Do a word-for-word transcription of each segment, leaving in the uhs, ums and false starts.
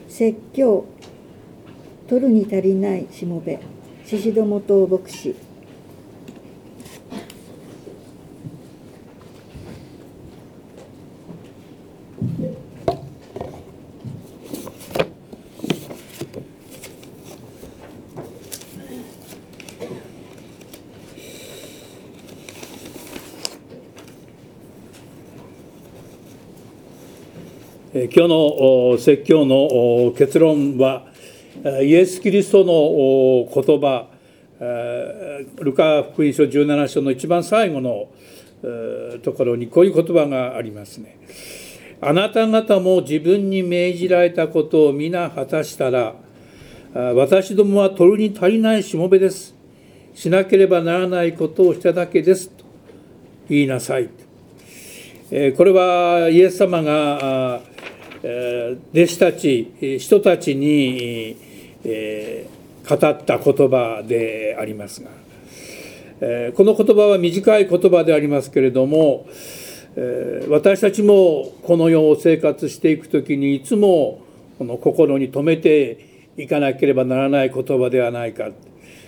説教、取るに足りないしもべ、宍戸元牧師。 今日の説教の結論は、イエス・キリストの言葉、ルカ福音書じゅうなな章の一番最後のところにこういう言葉がありますね。あなた方も自分に命じられたことを皆果たしたら、私どもは取るに足りないしもべです。しなければならないことをしただけですと言いなさい。これはイエス様が弟子たち、人たちに語った言葉でありますが、この言葉は短い言葉でありますけれども、私たちもこの世を生活していくときにいつもこの心に留めていかなければならない言葉ではないか。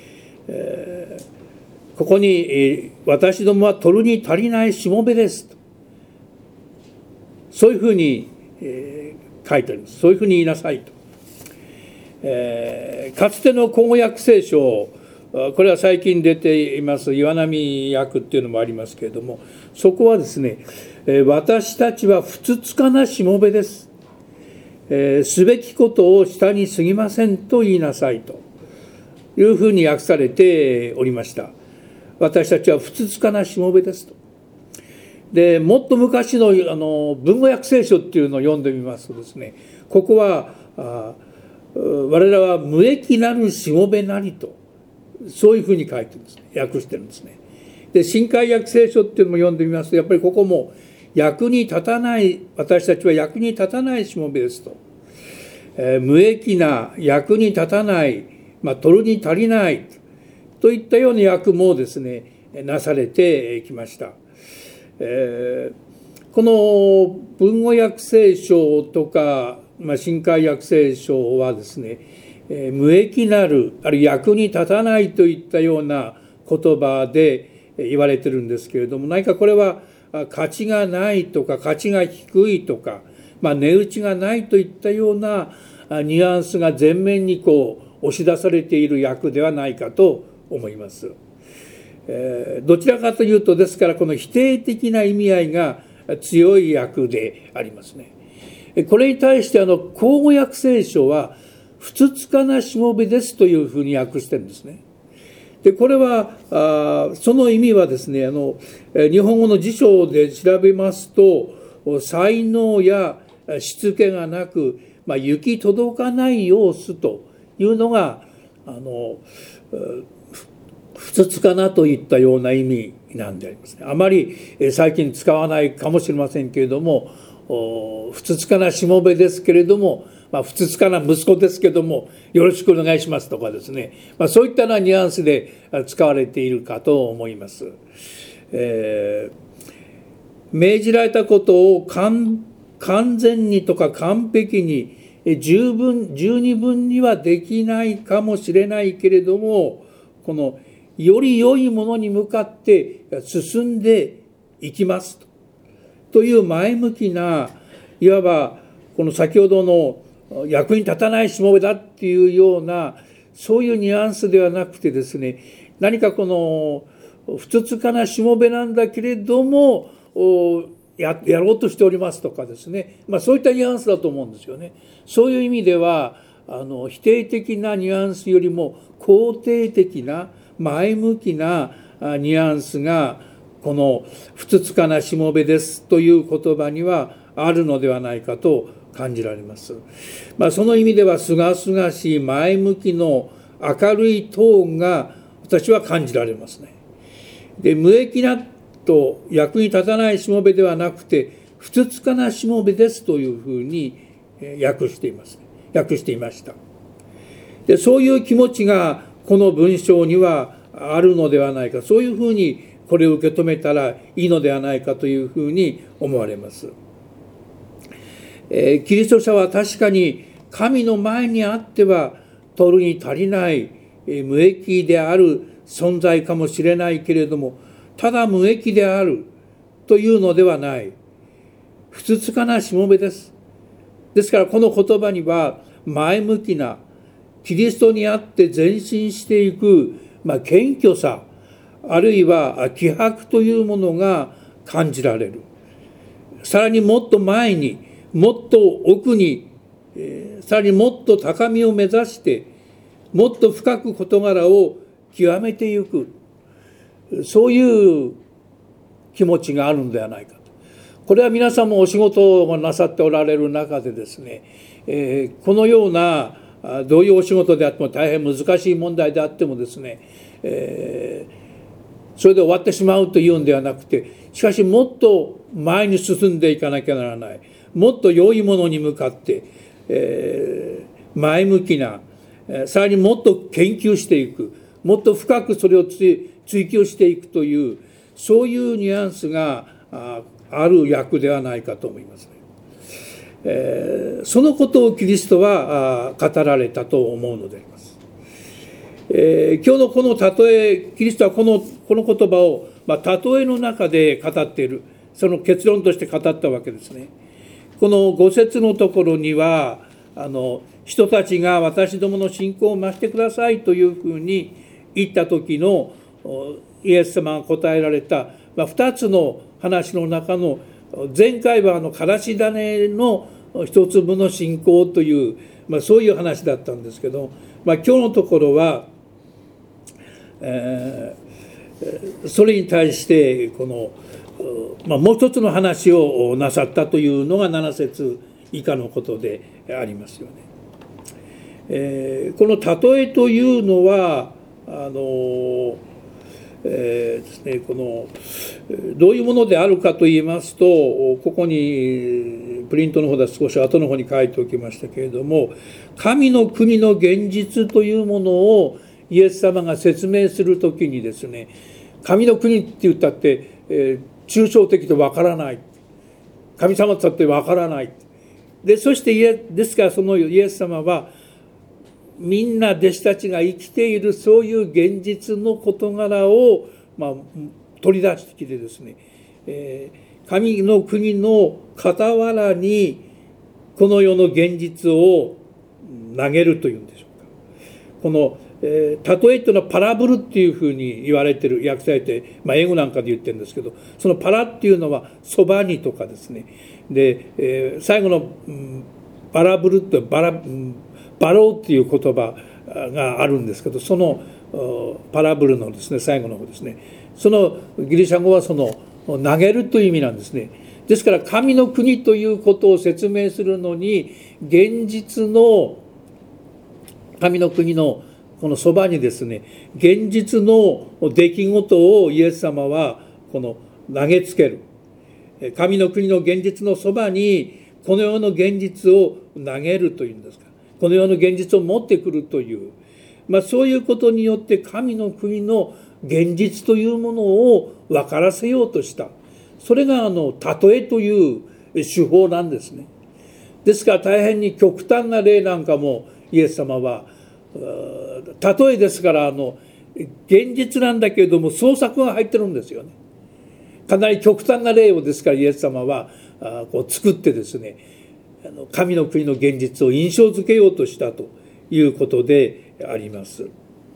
ここに私どもは取るに足りないしもべですと、そういうふうに書いてあります。そういうふうに言いなさいと。えー、かつての口語訳聖書、これは最近出ています岩波訳っていうのもありますけれども、そこはですね、私たちはふつつかなしもべです。えー、すべきことを下に過ぎませんと言いなさいというふうに訳されておりました。私たちはふつつかなしもべですと。でもっと昔のあの文語訳聖書っていうのを読んでみますとですね、ここはあ我らは無益なるしもべなりと、そういうふうに書いてるんですね、訳してるんですね。で新海訳聖書っていうのも読んでみますと、やっぱりここも役に立たない、私たちは役に立たないしもべですと、えー、無益な、役に立たない、まあ、取るに足りないといったような訳もですねなされてきました。えー、この文語訳聖書とか、まあ、新海訳聖書はですね、えー、無益なる、あるいは役に立たないといったような言葉で言われてるんですけれども、何かこれは価値がないとか価値が低いとか、まあ、値打ちがないといったようなニュアンスが前面にこう押し出されている訳ではないかと思います。どちらかというと、ですからこの否定的な意味合いが強い訳でありますね。これに対してあの口語訳聖書はふつつかなしもべですというふうに訳してるんですね。でこれはあその意味はですね、あの日本語の辞書で調べますと、才能やしつけがなく、まあ、行き届かない様子というのがあのふつつかなといったような意味なんでありますね。あまり最近使わないかもしれませんけれども、ふつつかなしもべですけれども、まあ、ふつつかな息子ですけどもよろしくお願いしますとかですね、まあ、そういったようなニュアンスで使われているかと思います。えー、命じられたことを完全にとか完璧に十分十二分にはできないかもしれないけれども、このより良いものに向かって進んでいきますと、という前向きな、いわばこの先ほどの役に立たないしもべだっていうような、そういうニュアンスではなくてですね、何かこのふつつかなしもべなんだけれども や, やろうとしておりますとかですね、まあ、そういったニュアンスだと思うんですよね。そういう意味ではあの否定的なニュアンスよりも肯定的な前向きなニュアンスがこのふつつかなしもべですという言葉にはあるのではないかと感じられます。まあ、その意味ではすがすがしい前向きの明るいトーンが私は感じられますね。で、無益なと役に立たないしもべではなくてふつつかなしもべですというふうに訳しています、ね、訳していました。で、そういう気持ちがこの文章にはあるのではないか、そういうふうにこれを受け止めたらいいのではないかというふうに思われます。えー、キリスト者は確かに神の前にあっては取るに足りない無益である存在かもしれないけれども、ただ無益であるというのではない、ふつつかなしもべです。ですからこの言葉には前向きなキリストにあって前進していく、まあ、謙虚さ、あるいは気迫というものが感じられる。さらにもっと前に、もっと奥に、えー、さらにもっと高みを目指してもっと深く事柄を極めていく、そういう気持ちがあるのではないかと。これは皆さんもお仕事をなさっておられる中でですね、えー、このようなどういうお仕事であっても大変難しい問題であってもですね、えー、それで終わってしまうというんではなくて、しかしもっと前に進んでいかなきゃならない、もっと良いものに向かって、えー、前向きな、さらにもっと研究していく、もっと深くそれを追求していくという、そういうニュアンスがある役ではないかと思いますね。えー、そのことをキリストは語られたと思うのであります。えー、今日のこの例え、キリストはこの、この言葉を、まあ、例えの中で語っている、その結論として語ったわけですね。このご節のところには、あの人たちが私どもの信仰を増してくださいというふうに言った時のイエス様が答えられた、まあ、ふたつの話の中の、前回はあのからし種の一粒の信仰という、まあ、そういう話だったんですけど、まあ、今日のところは、えー、それに対してこの、まあ、もう一つの話をなさったというのがなな節以下のことでありますよね。えー、この例えというのはあの、えーですね、このどういうものであるかといいますと、ここにプリントの方では少し後の方に書いておきましたけれども、神の国の現実というものをイエス様が説明するときにですね、神の国って言ったって、えー、抽象的でわからない、神様だってわからないで、そしてですからそのイエス様はみんな弟子たちが生きているそういう現実の事柄を、まあ、取り出してきてですね、えー、神の国の傍らにこの世の現実を投げるというんでしょうか。この、えー、例えというのはパラブルっていうふうに言われてる、訳されて、まあ、英語なんかで言ってるんですけど、そのパラっていうのはそばにとかですね、で、えー、最後の、うん、パラブルってバラ、うんバローっていう言葉があるんですけど、そのパラブルのですね、最後の方ですね、そのギリシャ語はその投げるという意味なんですね。ですから神の国ということを説明するのに、現実の神の国のこのそばにですね、現実の出来事をイエス様はこの投げつける。神の国の現実のそばにこの世の現実を投げるというんですか。この世の現実を持ってくるという、まあ、そういうことによって神の国の現実というものを分からせようとした。それがあの例えという手法なんですね。ですから大変に極端な例なんかもイエス様は、例えですからあの現実なんだけれども創作が入ってるんですよね。かなり極端な例をですからイエス様はこう作ってですね、神の国の現実を印象づけようとしたということであります。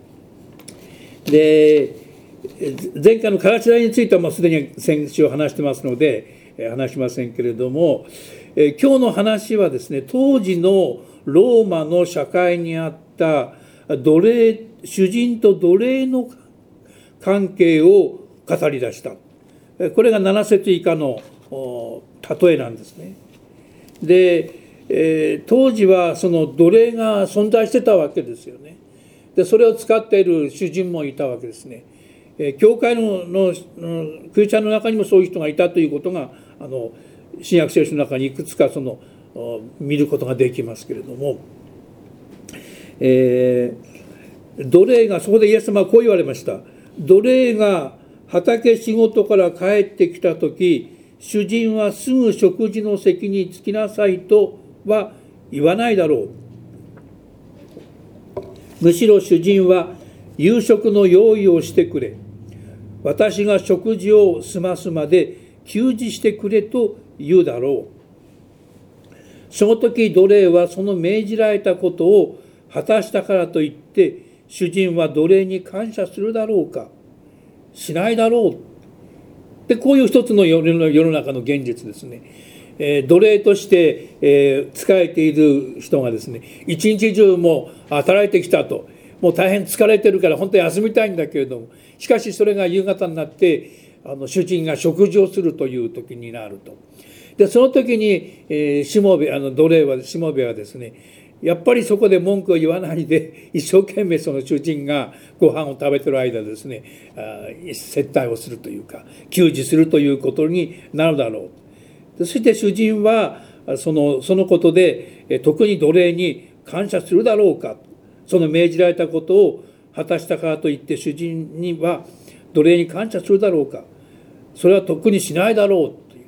で、前回のからし種についてはもうすでに先週話してますので話しませんけれども、今日の話はですね、当時のローマの社会にあった奴隷、主人と奴隷の関係を語り出した。これがなな節以下の例えなんですね。で、えー、当時はその奴隷が存在してたわけですよね。でそれを使っている主人もいたわけですね。えー、教会ののクリスチャンの中にもそういう人がいたということがあの新約聖書の中にいくつかその見ることができますけれども、えー、奴隷が、そこでイエス様はこう言われました。奴隷が畑仕事から帰ってきた時、主人はすぐ食事の席に着きなさいとは言わないだろう。 むしろ主人は夕食の用意をしてくれ、私が食事を済ますまで給仕してくれと言うだろう。その時奴隷はその命じられたことを果たしたからといって主人は奴隷に感謝するだろうか、しないだろう。でこういう一つの世の中の現実ですね。えー、奴隷として、えー、仕えている人がですね、一日中も働いてきたと、もう大変疲れてるから本当に休みたいんだけれども、しかしそれが夕方になってあの主人が食事をするという時になると。でその時に、えー、しもべあの奴隷はしもべはですね、やっぱりそこで文句を言わないで一生懸命その主人がご飯を食べてる間ですね、あ接待をするというか給仕するということになるだろう。そして主人はそのそのことで特に奴隷に感謝するだろうか、その命じられたことを果たしたからといって主人には奴隷に感謝するだろうか、それは特にしないだろうという。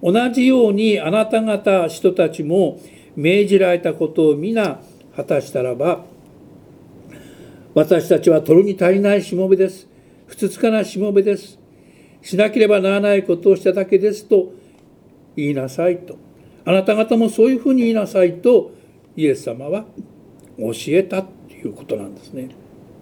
同じようにあなた方人たちも命じられたことを皆果たしたらば、私たちは取るに足りないしもべです。ふつつかなしもべです。しなければならないことをしただけですと言いなさいと。あなた方もそういうふうに言いなさいとイエス様は教えたということなんですね。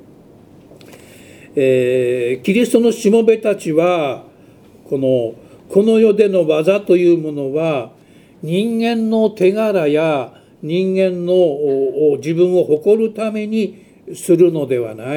えー、キリストのしもべたちはこのこの世での技というものは人間の手柄や人間の自分を誇るためにするのではない。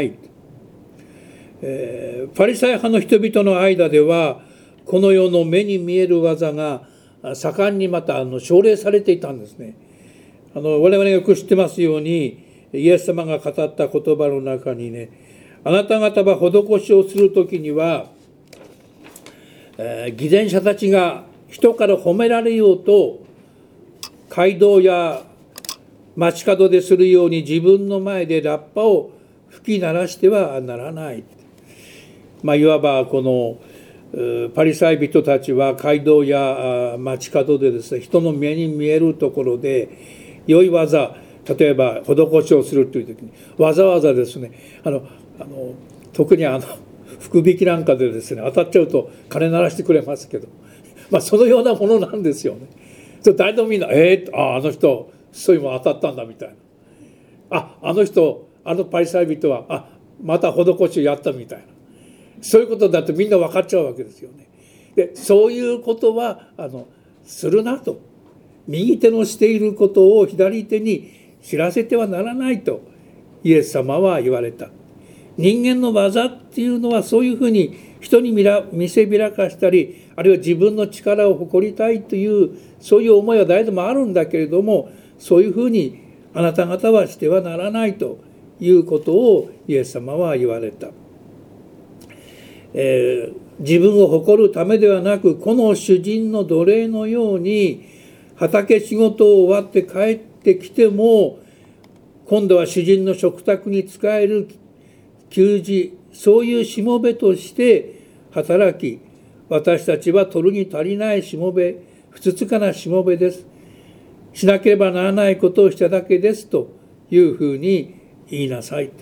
えー、パリサイ派の人々の間ではこの世の目に見える技が盛んにまたあの奨励されていたんですね。あの我々がよく知ってますようにイエス様が語った言葉の中にね、あなた方は施しをするときには、えー、偽善者たちが人から褒められようと街道や街角でするように自分の前でラッパを吹き鳴らしてはならない。まあ、いわばこのパリサイ人たちは街道や街角でですね、人の目に見えるところで良い技、例えば施しをするという時にわざわざですね、あのあの特にあの福引きなんかでですね当たっちゃうと金鳴らしてくれますけど、まあ、そのようなものなんですよね。誰でもみんな「えー、ああの人そういうもの当たったんだ」みたいな「ああの人あのパリサイ人はあまた施しをやった」みたいな、そういうことだとみんな分かっちゃうわけですよね。でそういうことはあのするなと、右手のしていることを左手に知らせてはならないとイエス様は言われた。人間の技っていうのはそういうふうに人に見せびらかしたり、あるいは自分の力を誇りたいというそういう思いは誰でもあるんだけれども、そういうふうにあなた方はしてはならないということをイエス様は言われた。えー、自分を誇るためではなく、この主人の奴隷のように畑仕事を終わって帰ってきても今度は主人の食卓に仕える給仕、そういうしもべとして働き、私たちは取るに足りないしもべ、ふつつかなしもべです。しなければならないことをしただけですというふうに言いなさいと。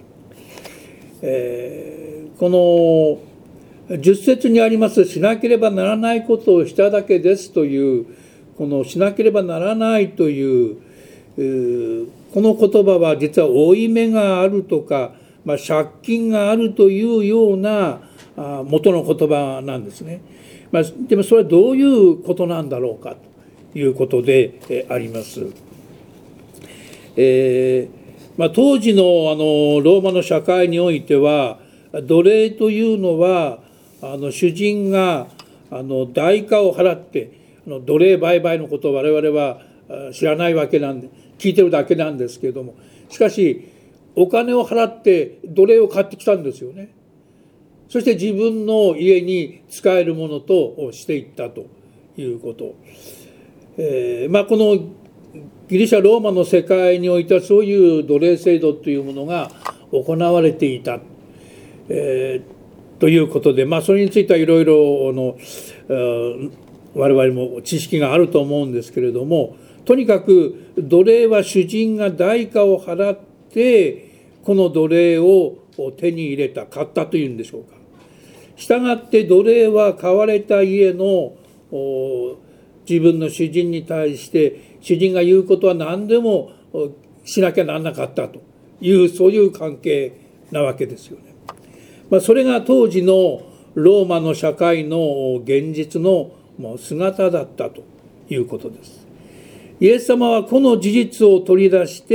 えー、このじゅっ節にありますしなければならないことをしただけですという、このしなければならないという、えー、この言葉は実は負い目があるとか、まあ、借金があるというようなあ元の言葉なんですね。まあ、でもそれはどういうことなんだろうかということで、えー、あります。えーまあ、当時の、あのローマの社会においては奴隷というのはあの主人があの代価を払ってあの奴隷売買のことを我々は知らないわけなんで聞いてるだけなんですけれども、しかしお金を払って奴隷を買ってきたんですよね。そして自分の家に使えるものとしていったということ、えー、まあこのギリシャローマの世界においてはそういう奴隷制度というものが行われていた、えー、ということで、まあそれについてはいろいろの我々も知識があると思うんですけれども、とにかく奴隷は主人が代価を払っってこの奴隷を手に入れた、買ったというんでしょうか。したがって奴隷は買われた家の自分の主人に対して主人が言うことは何でもしなきゃならなかったというそういう関係なわけですよね。まあ、それが当時のローマの社会の現実の姿だったということです。イエス様はこの事実を取り出して、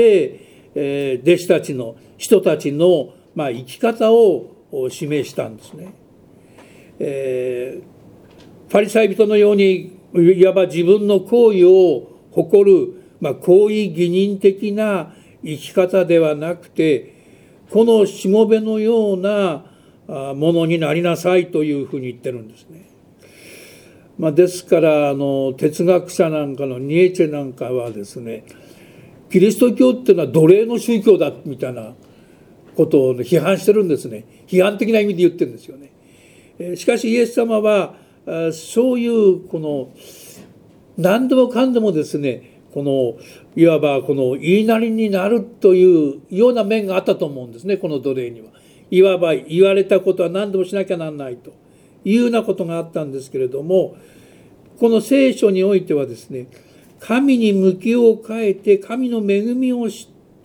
えー、弟子たちの人たちの、まあ、生き方を示したんですね。えー、パリサイ人のようにいわば自分の行為を誇る、まあ、行為義人的な生き方ではなくて、このしもべのようなものになりなさいというふうに言ってるんですね。まあ、ですからあの哲学者なんかのニーチェなんかはですね、キリスト教っていうのは奴隷の宗教だみたいなことを批判してるんですね。批判的な意味で言ってるんですよね。しかしイエス様はそういうこの何でもかんでもですね、このいわばこの言いなりになるというような面があったと思うんですね。この奴隷には。いわば言われたことは何でもしなきゃならないというようなことがあったんですけれども、この聖書においてはですね、神に向きを変えて神の恵みを知って、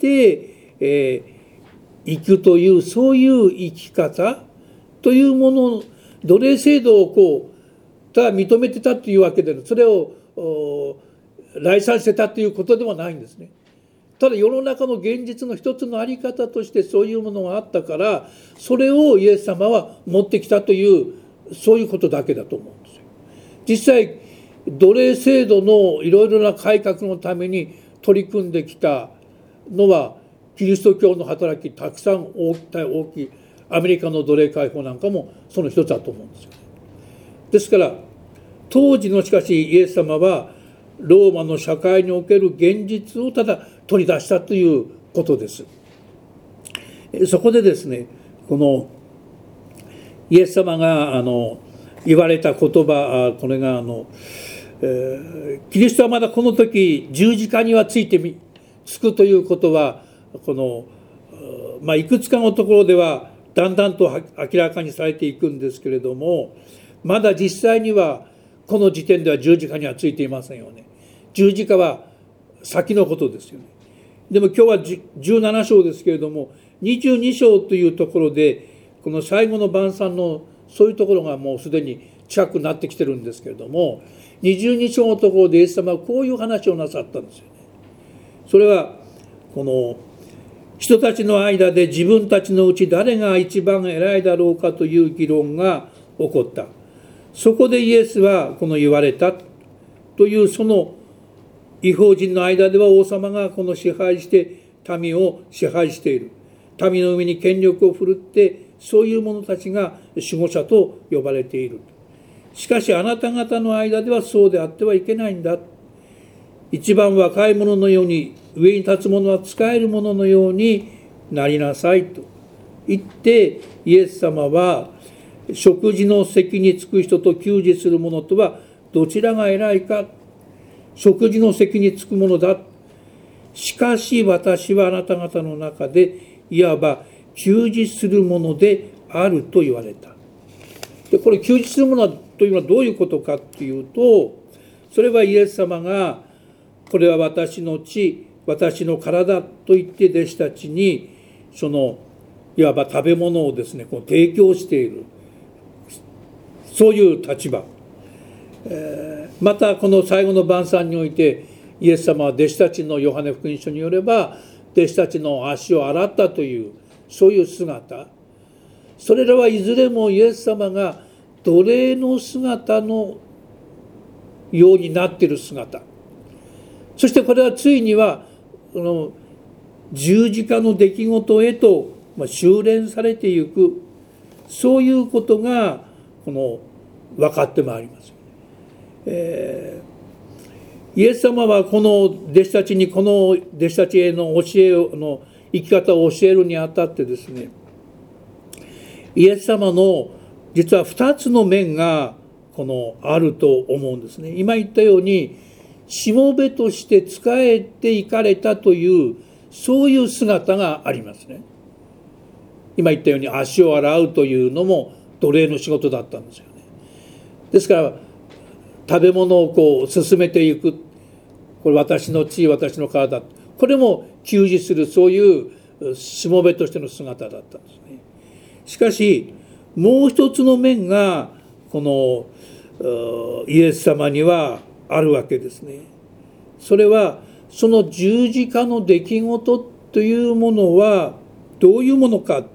えー、生くというそういう生き方というもの、奴隷制度をこうただ認めてたというわけで、それを来賛してたということではないんですね。ただ世の中の現実の一つの在り方としてそういうものがあったから、それをイエス様は持ってきたというそういうことだけだと思うんですよ。実際奴隷制度のいろいろな改革のために取り組んできたのはキリスト教の働き、たくさん大きい大きいアメリカの奴隷解放なんかもその一つだと思うんですよ。ですから当時のしかしイエス様はローマの社会における現実をただ取り出したということです。そこでですね、このイエス様があの言われた言葉、これがあの、えー、キリストはまだこの時十字架にはついてみつくということはこの、まあ、いくつかのところではだんだんと明らかにされていくんですけれども、まだ実際にはこの時点では十字架にはついていませんよね。十字架は先のことですよね。でも今日はじゅうなな章ですけれども、にじゅうに章というところでこの最後の晩餐のそういうところがもうすでに近くなってきてるんですけれども、にじゅうに章のところでイエス様はこういう話をなさったんですよね。それはこの人たちの間で自分たちのうち誰が一番偉いだろうかという議論が起こった。そこでイエスはこの言われたという、その異邦人の間では王様がこの支配して民を支配している。民の上に権力を振るってそういう者たちが守護者と呼ばれている。しかしあなた方の間ではそうであってはいけないんだ。一番若い者のように、上に立つ者は仕える者のようになりなさいと言って、イエス様は食事の席に着く人と給仕する者とはどちらが偉いか。食事の席に着く者だ。しかし私はあなた方の中でいわば給仕する者であると言われた。でこれ給仕する者というのはどういうことかっていうと、それはイエス様がこれは私の血、私の体と言って弟子たちにそのいわば食べ物をですねこう提供している、そういう立場。えー、またこの最後の晩餐においてイエス様は弟子たちのヨハネ福音書によれば弟子たちの足を洗ったというそういう姿、それらはいずれもイエス様が奴隷の姿のようになっている姿、そしてこれはついにはこの十字架の出来事へと修練されていく、そういうことがこの分かってまいります。えー、イエス様はこの弟子たちにこの弟子たちへの教えの生き方を教えるにあたってですね、イエス様の実は二つの面がこのあると思うんですね。今言ったようにしもべとして仕えていかれたというそういう姿がありますね。今言ったように足を洗うというのも奴隷の仕事だったんですよね。ですから食べ物をこう進めていく、これ私の血私の体、これも給仕する、そういうしもべとしての姿だったんですね。しかしもう一つの面がこのイエス様にはあるわけですね。それはその十字架の出来事というものはどういうものか、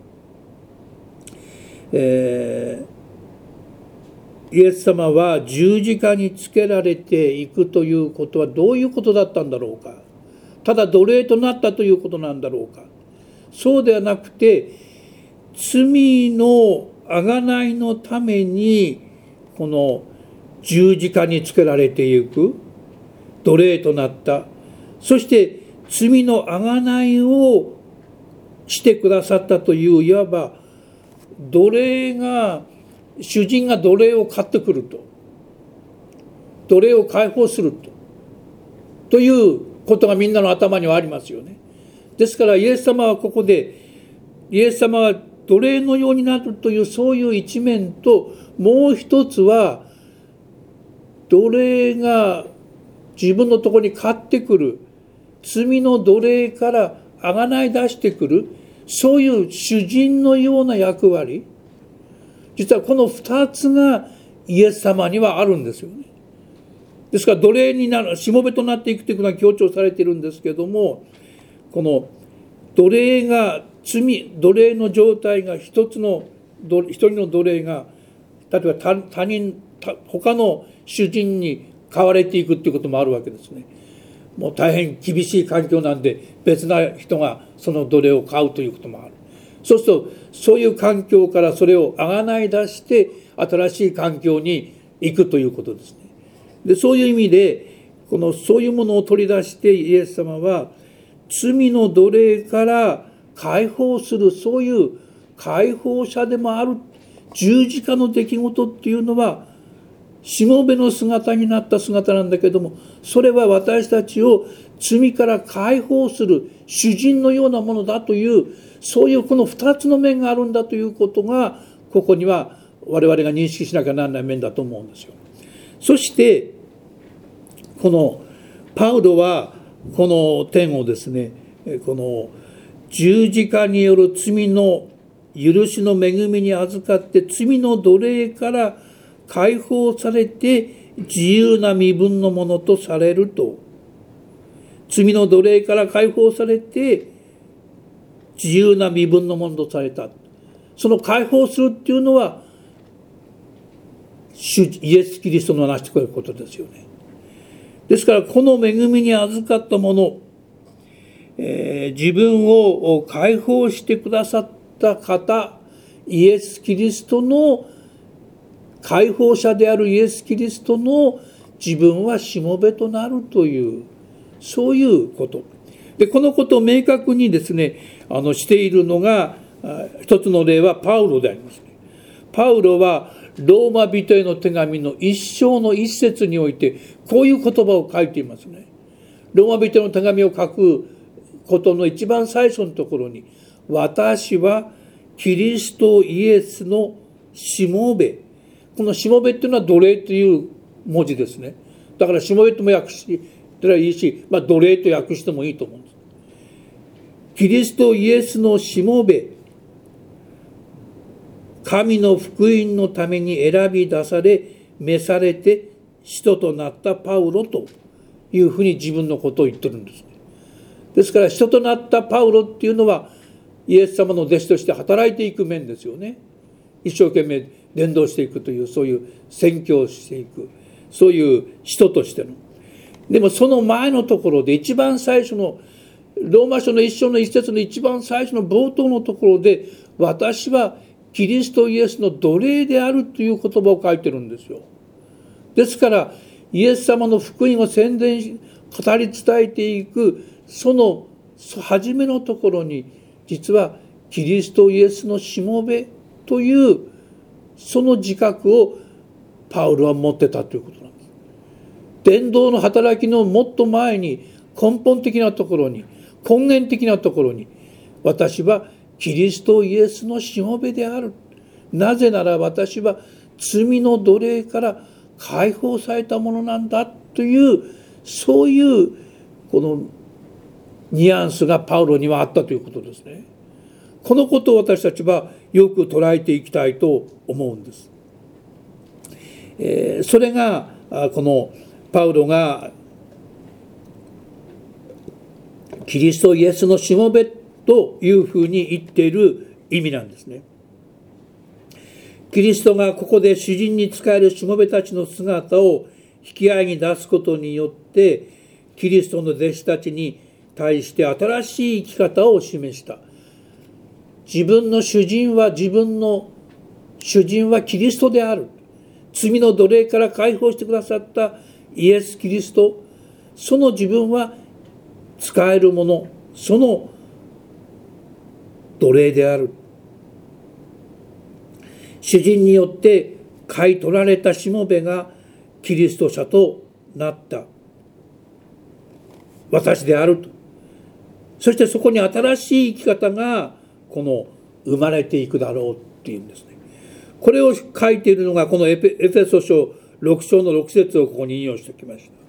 えー、イエス様は十字架につけられていくということはどういうことだったんだろうか。ただ奴隷となったということなんだろうか。そうではなくて、罪の贖いのためにこの十字架につけられていく、奴隷となった、そして罪の贖いをしてくださったという、いわば奴隷が、主人が奴隷を買ってくると、奴隷を解放するとということがみんなの頭にはありますよね。ですからイエス様はここで、イエス様は奴隷のようになるというそういう一面と、もう一つは奴隷が自分のところに買ってくる、罪の奴隷からあがない出してくる、そういう主人のような役割、実はこの二つがイエス様にはあるんですよね。ですから奴隷になる、しもべとなっていくということが強調されているんですけども、この奴隷が罪、奴隷の状態が一つの一人の奴隷が例えば 他, 他人他の主人に買われていくということもあるわけですね。もう大変厳しい環境なんで別な人がその奴隷を買うということもある。そうするとそういう環境からそれをあがない出して新しい環境に行くということですね。でそういう意味でこのそういうものを取り出してイエス様は罪の奴隷から解放する、そういう解放者でもある。十字架の出来事っていうのはしもべの姿になった姿なんだけども、それは私たちを罪から解放する主人のようなものだという、そういうこの二つの面があるんだということがここには我々が認識しなきゃならない面だと思うんですよ。そしてこのパウロはこの点をですね、この十字架による罪の許しの恵みに預かって罪の奴隷から解放されて自由な身分のものとされると、罪の奴隷から解放されて自由な身分のものとされた。その解放するっていうのは主イエス・キリストの成してくれることですよね。ですからこの恵みに預かったもの、えー、自分を解放してくださった方、イエス・キリストの解放者であるイエス・キリストの自分はしもべとなるという、そういうことで、このことを明確にですねあのしているのが一つの例はパウロであります。パウロはローマ人への手紙の一章の一節においてこういう言葉を書いていますね。ローマ人の手紙を書くことの一番最初のところに、私はキリストイエスのしもべ、このしもべっていうのは奴隷という文字ですね。だからしもべとも訳したらいいし、まあ、奴隷と訳してもいいと思うんです。キリストイエスのしもべ、神の福音のために選び出され召されて使徒となったパウロというふうに自分のことを言ってるんです。ですから使徒となったパウロっていうのはイエス様の弟子として働いていく面ですよね。一生懸命伝道していくという、そういう宣教をしていく、そういう人としての。でもその前のところで一番最初のローマ書の一章の一節の一番最初の冒頭のところで、私はキリストイエスの奴隷であるという言葉を書いてるんですよ。ですからイエス様の福音を宣伝し語り伝えていくその初めのところに、実はキリストイエスのしもべというその自覚をパウロは持ってたということなんです。伝道の働きのもっと前に根本的なところに、 根源的なところに、私はキリストイエスのしもべである。なぜなら私は罪の奴隷から解放されたものなんだという、そういうこのニュアンスがパウロにはあったということですね。このことを私たちはよく捉えていきたいと思うんです。えー、それがこのパウロがキリストイエスのしもべというふうに言っている意味なんですね。キリストがここで主人に仕えるしもべたちの姿を引き合いに出すことによって、キリストの弟子たちに対して新しい生き方を示した。自分の主人は自分の主人はキリストである。罪の奴隷から解放してくださったイエス・キリスト、その自分は使えるもの、その奴隷である。主人によって買い取られたしもべがキリスト者となった私であると。そしてそこに新しい生き方がこの生まれていくだろうっていうんですね。これを書いているのがこのエペ、エフェソ書ろく章のろく節をここに引用しておきました。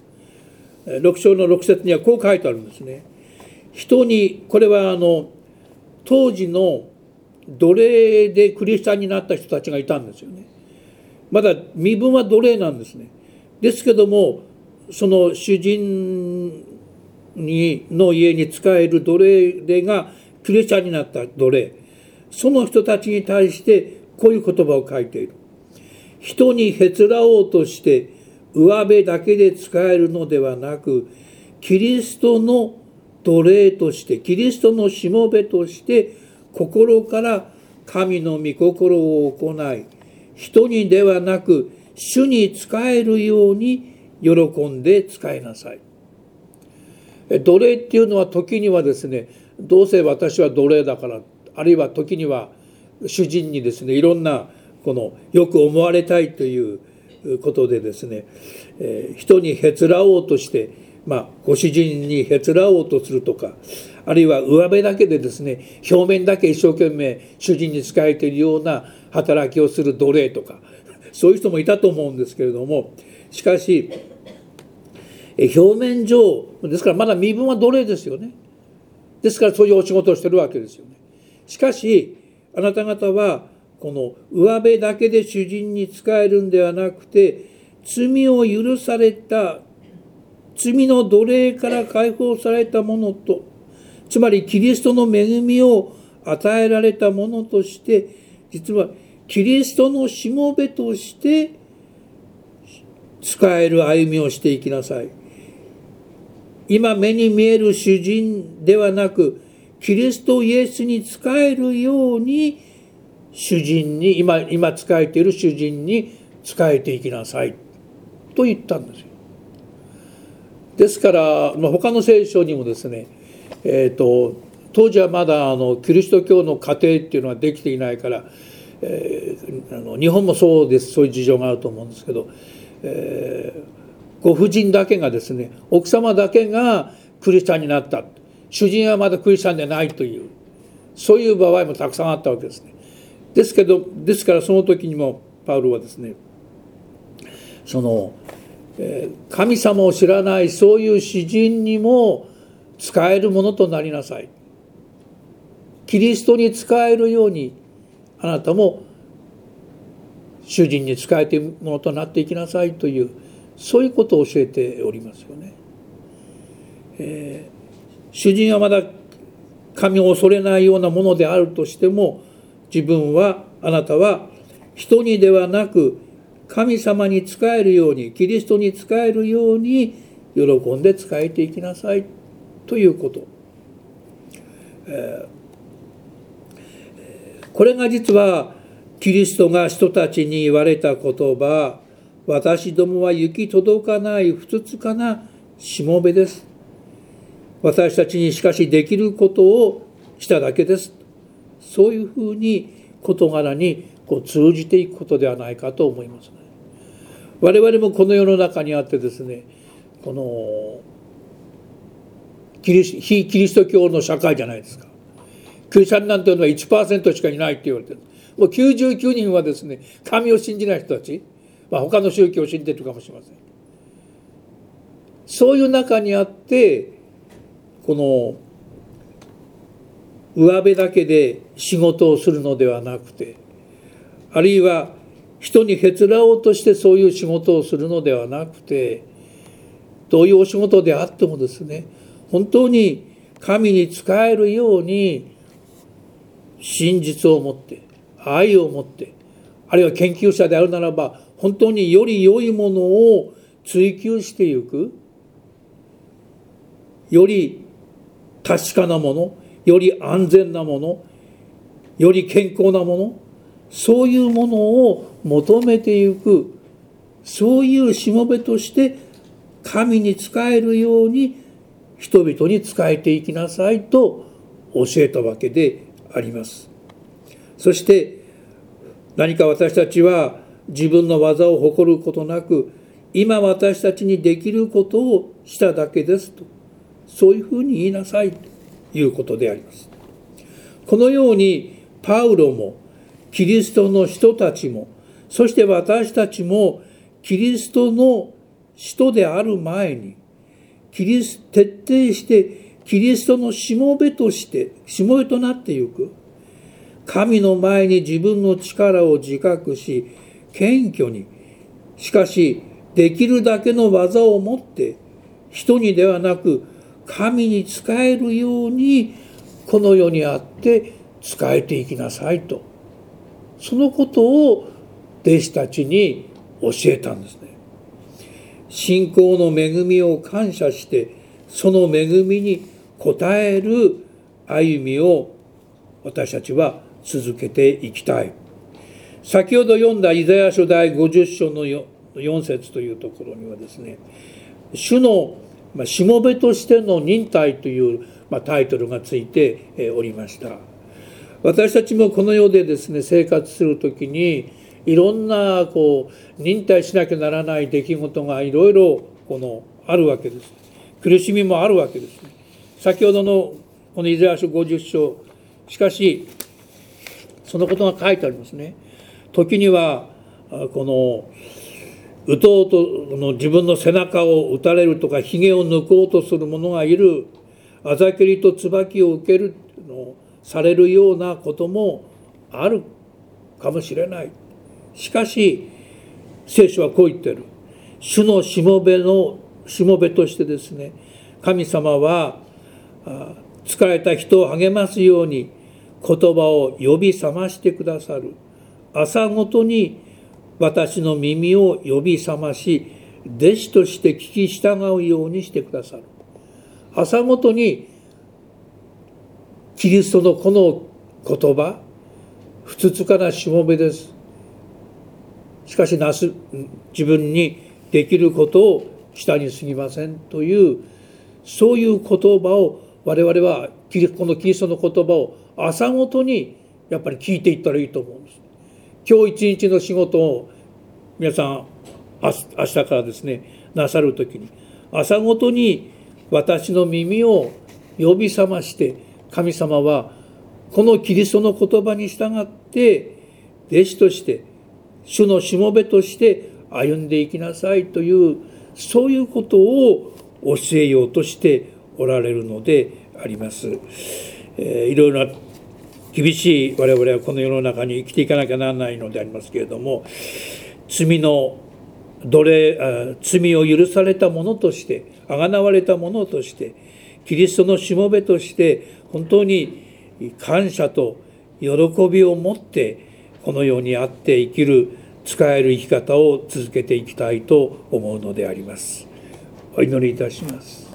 ろく章のろく節にはこう書いてあるんですね。人に、これはあの当時の奴隷でクリスチャンになった人たちがいたんですよね。まだ身分は奴隷なんですね。ですけども、その主人にの家に仕える奴隷がクリスチャンになった奴隷、その人たちに対してこういう言葉を書いている。人にへつらおうとして上辺だけで使えるのではなく、キリストの奴隷として、キリストのしもべとして心から神の御心を行い、人にではなく主に仕えるように喜んで仕えなさい。奴隷っていうのは時にはですね、どうせ私は奴隷だから、あるいは時には主人にですね、いろんなこのよく思われたいということでですね、えー、人にへつらおうとして、まあ、ご主人にへつらおうとするとか、あるいは上辺だけでですね、表面だけ一生懸命主人に仕えているような働きをする奴隷とか、そういう人もいたと思うんですけれども、しかし表面上ですからまだ身分は奴隷ですよね。ですからそういうお仕事をしてるわけですよね。しかしあなた方はこの上辺だけで主人に仕えるんではなくて、罪を許された、罪の奴隷から解放されたものと、つまりキリストの恵みを与えられたものとして、実はキリストのしもべとして仕える歩みをしていきなさい。今目に見える主人ではなく、キリストイエスに仕えるように主人に、今今仕えている主人に仕えていきなさいと言ったんですよ。ですから、まあ、他の聖書にもですね、えーと、当時はまだあのキリスト教の家庭っていうのはできていないから、えー、あの日本もそうです、そういう事情があると思うんですけど、えー、ご婦人だけがですね、奥様だけがクリスチャンになった、主人はまだクリスチャンでないという、そういう場合もたくさんあったわけですね。ですけど、ですからその時にもパウロはですね、その、えー、神様を知らないそういう詩人にも使えるものとなりなさい。キリストに使えるようにあなたも主人に使えているものとなっていきなさいという、そういうことを教えておりますよね。えー、主人はまだ神を恐れないようなものであるとしても、自分は、あなたは人にではなく神様に仕えるように、キリストに仕えるように喜んで仕えていきなさいということ。えー、これが実はキリストが人たちに言われた言葉、私どもは行き届かないふつつかなしもべです。私たちにしかしできることをしただけです。そういうふうに事柄にこう通じていくことではないかと思いますね。我々もこの世の中にあってですね、このキリス非キリスト教の社会じゃないですか。クリスチャンなんていうのは いちパーセント しかいないって言われてる。もうきゅうじゅうきゅうにんはですね、神を信じない人たち、まあ、他の宗教を信じてるかもしれません。そういう中にあって、この上辺だけで仕事をするのではなくて、あるいは人にへつらおうとしてそういう仕事をするのではなくて、どういうお仕事であってもですね、本当に神に仕えるように真実を持って愛を持って、あるいは研究者であるならば本当により良いものを追求していく、より確かなもの、より安全なもの、より健康なもの、そういうものを求めていく、そういうしもべとして神に仕えるように人々に仕えていきなさいと教えたわけであります。そして何か私たちは自分の技を誇ることなく、今私たちにできることをしただけですと、そういうふうに言いなさいということであります。このようにパウロもキリストの人たちも、そして私たちもキリストの人である前に、キリス徹底してキリストのしもべとしてしもべとなっていく、神の前に自分の力を自覚し謙虚に、しかしできるだけの技を持って人にではなく神に仕えるようにこの世にあって仕えていきなさいと、そのことを弟子たちに教えたんですね。信仰の恵みを感謝してその恵みに応える歩みを私たちは続けていきたい。先ほど読んだイザヤ書第ごじゅっ章のよん節というところにはですね、主のしもべとしての忍耐というタイトルがついておりました。私たちもこの世でですね生活するときにいろんなこう忍耐しなきゃならない出来事がいろいろこのあるわけです。苦しみもあるわけです。先ほどのこのイザヤ書ごじゅっ章、しかしそのことが書いてありますね。時にはこの撃とうとの自分の背中を撃たれるとかひげを抜こうとする者がいる、あざけりと椿を受けるのされるようなこともあるかもしれない。しかし聖書はこう言ってる。主のしもべのしもべとしてですね、神様は仕えた人を励ますように言葉を呼び覚ましてくださる。朝ごとに私の耳を呼び覚まし、弟子として聞き従うようにしてくださる。朝ごとにキリストのこの言葉、ふつつかなしもべです。しかしなす自分にできることを下に過ぎませんという、そういう言葉を我々はこのキリストの言葉を朝ごとにやっぱり聞いていったらいいと思うんです。今日一日の仕事を皆さん明日からですねなさるときに、朝ごとに私の耳を呼び覚まして、神様はこのキリストの言葉に従って弟子として主のしもべとして歩んでいきなさいという、そういうことを教えようとしておられるのであります。えー、いろいろな厳しい我々はこの世の中に生きていかなきゃならないのでありますけれども、罪の奴隷、罪を許されたものとして、あがなわれたものとして、キリストのしもべとして本当に感謝と喜びを持ってこの世にあって生きる、使える生き方を続けていきたいと思うのであります。お祈りいたします。